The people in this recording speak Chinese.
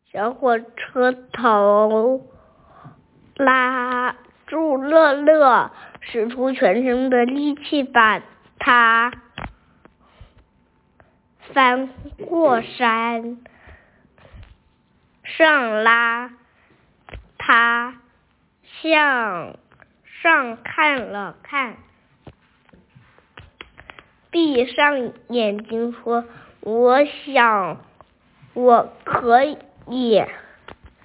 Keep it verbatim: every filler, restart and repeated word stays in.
小火车头拉住乐乐，使出全身的力气把他翻过山，上拉他向上看了看，闭上眼睛说：我想我可以